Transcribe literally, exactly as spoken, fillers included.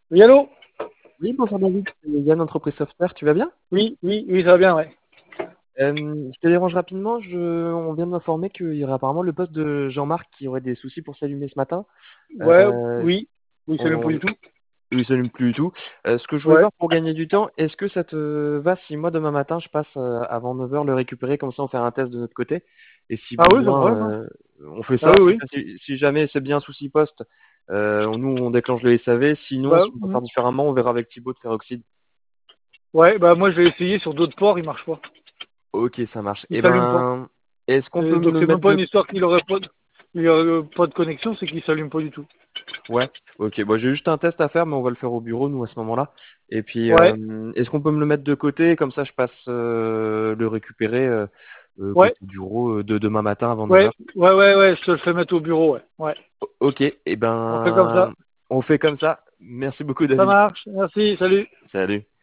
Oui, allô? Oui, bonjour David, c'est Yann, Entreprise Software, tu vas bien? Oui, oui, oui, ça va bien, ouais. Euh, je te dérange rapidement, je... on vient de m'informer qu'il y aurait apparemment le poste de Jean-Marc qui aurait des soucis pour s'allumer ce matin. Ouais, Euh, oui. Oui, ça ne pas on... du tout. Il s'allume plus du tout. Euh, ce que je voulais Ouais. voir pour gagner du temps, est-ce que ça te va si moi demain matin je passe euh, avant neuf heures le récupérer, comme ça on fait un test de notre côté, et si Ah oui, sans besoin, problème, hein. euh, on fait Ah ça, oui, si, oui. si- si jamais c'est bien souci poste, euh, nous on déclenche le S A V, sinon Bah, si on peut mm, faire différemment, on verra avec Thibaut de faire Oxyde. ouais, bah moi je vais essayer sur d'autres ports, il marche pas. Ok, ça marche. Il Eh s'allume pas. ben, est-ce qu'on Euh, peut donc me c'est même mettre pas de... une histoire qu'il aurait pas de, il aurait pas de connexion, c'est qu'il s'allume pas du tout. Ouais, ok. Bon, j'ai juste un test à faire, mais on va le faire au bureau, nous, à ce moment-là. Et puis, Ouais, euh, est-ce qu'on peut me le mettre de côté? Comme ça, je passe euh, le récupérer euh, euh, ouais, côté bureau euh, de demain matin avant neuf ouais, heures. ouais, ouais, ouais, je te le fais mettre au bureau, ouais. Ouais. Ok, eh On fait comme ça. ben, on fait comme ça. Merci beaucoup, Ça David. marche. Merci, salut. Salut.